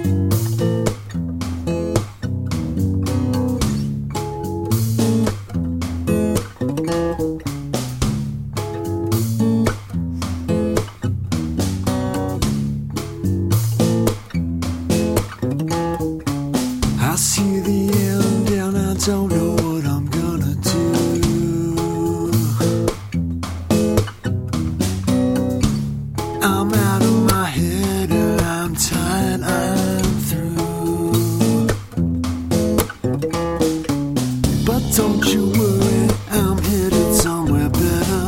I see the end and I don't know what I'm gonna do. I'm out of my head and I'm tired, I'm through. But don't you worry, I'm headed somewhere better.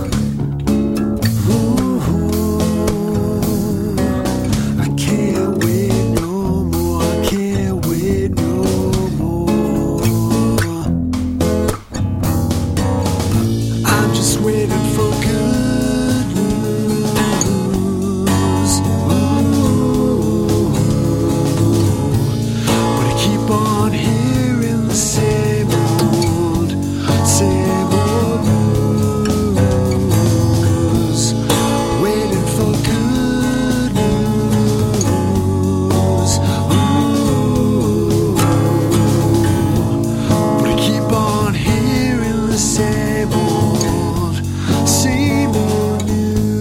Ooh, I can't wait no more, I can't wait no more. I'm just waiting for good news. Ooh, but I keep on hearing the same old news. Waiting for good news. Ooh, but I keep on hearing the same old news.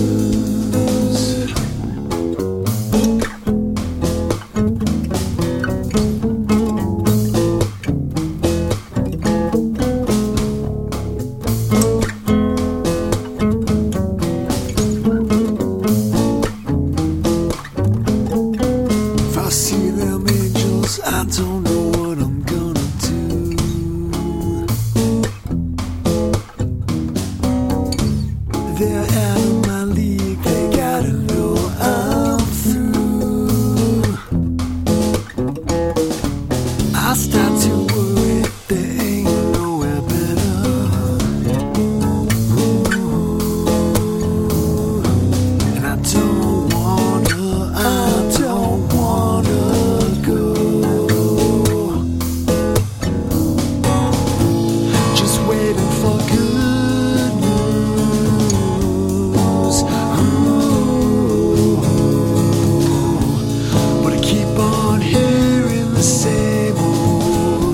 If I see them angels, I don't know what I'm gonna do. They're out of my league, they gotta know I'm through. I start to worry, there ain't nowhere better. Ooh, and I don't wanna go. Just waiting for good news. Ooh, but I keep on hearing the same old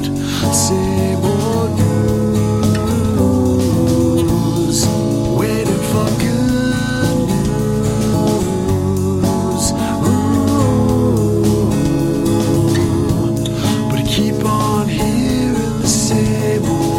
news. Waiting for good news. Ooh, but I keep on hearing the same old news.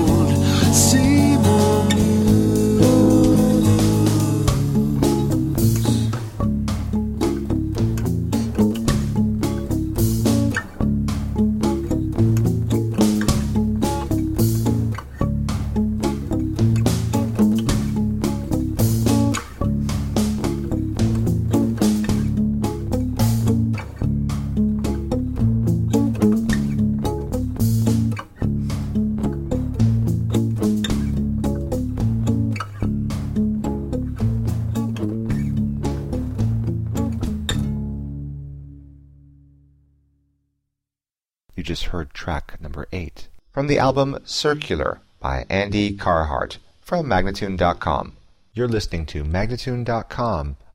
You just heard track number 8 from the album Circular by Andy Carhart from Magnatune.com. You're listening to Magnatune.com,